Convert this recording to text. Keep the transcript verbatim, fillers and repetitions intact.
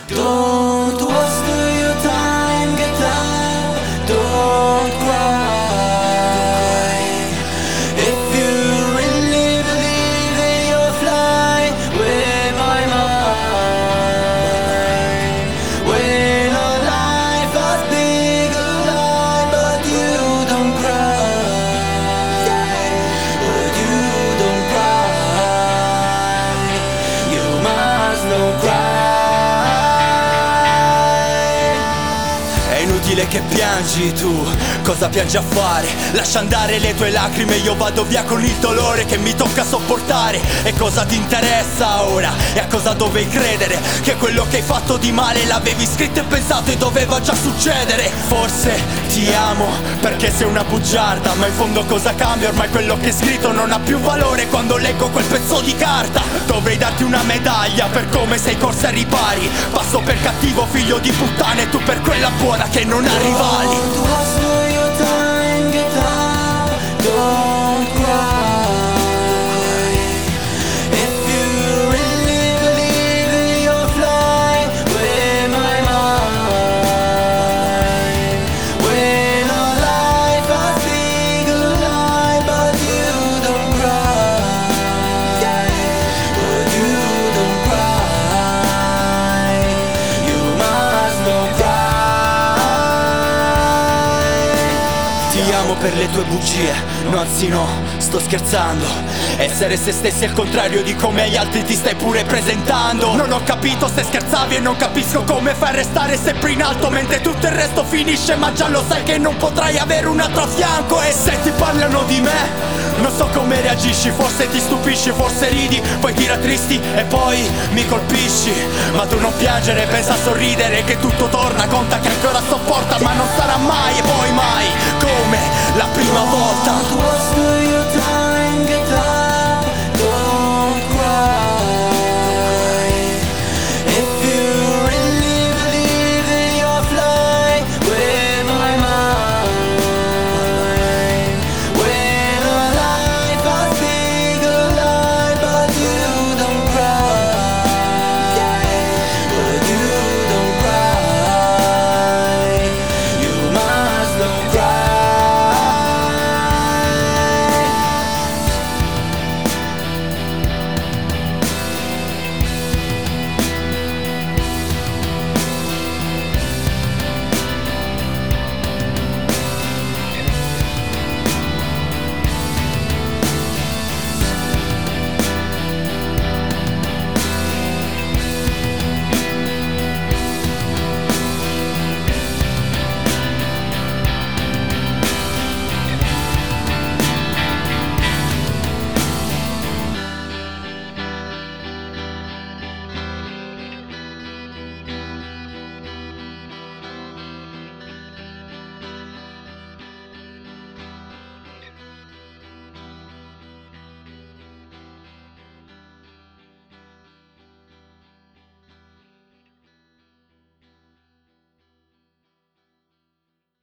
Don't waste your time, get up, don't cry. If you really believe that you'll fly with my mind, when our life has big a lie, but you don't cry, but you don't cry, you must not cry. È inutile che piangi tu, cosa piangi a fare? Lascia andare le tue lacrime, io vado via con il dolore che mi tocca sopportare. E cosa ti interessa ora? E a cosa dovevi credere? Che quello che hai fatto di male l'avevi scritto e pensato e doveva già succedere. Forse ti amo perché sei una bugiarda, ma in fondo cosa cambia? Ormai quello che hai scritto non ha più valore quando leggo quel pezzo di carta. Dovrei darti una medaglia per come sei corsa ai ripari. Passo per cattivo figlio di puttana e tu per quella buona che non ha rivali. Don't waste your time, get up, don't cry. If you really believe that you'll fly with my mind, when our life has big a lie, but you don't cry, but you don't cry, you must not cry. Ti amo per le tue bugie, no anzi no, sto scherzando. Essere se stessi è il contrario di come agli altri ti stai pure presentando. Non ho capito se scherzavi e non capisco come fai a restare sempre in alto mentre tutto il resto finisce, ma già lo sai che non potrai avere un altro a fianco. E se ti parlano di me, non so come reagisci, forse ti stupisci, forse ridi, poi ti rattristi e poi mi colpisci. Ma tu non piangere, pensa a sorridere che tutto torna, conta che ancora sopporta, ma non sarà mai e poi mai come la prima volta.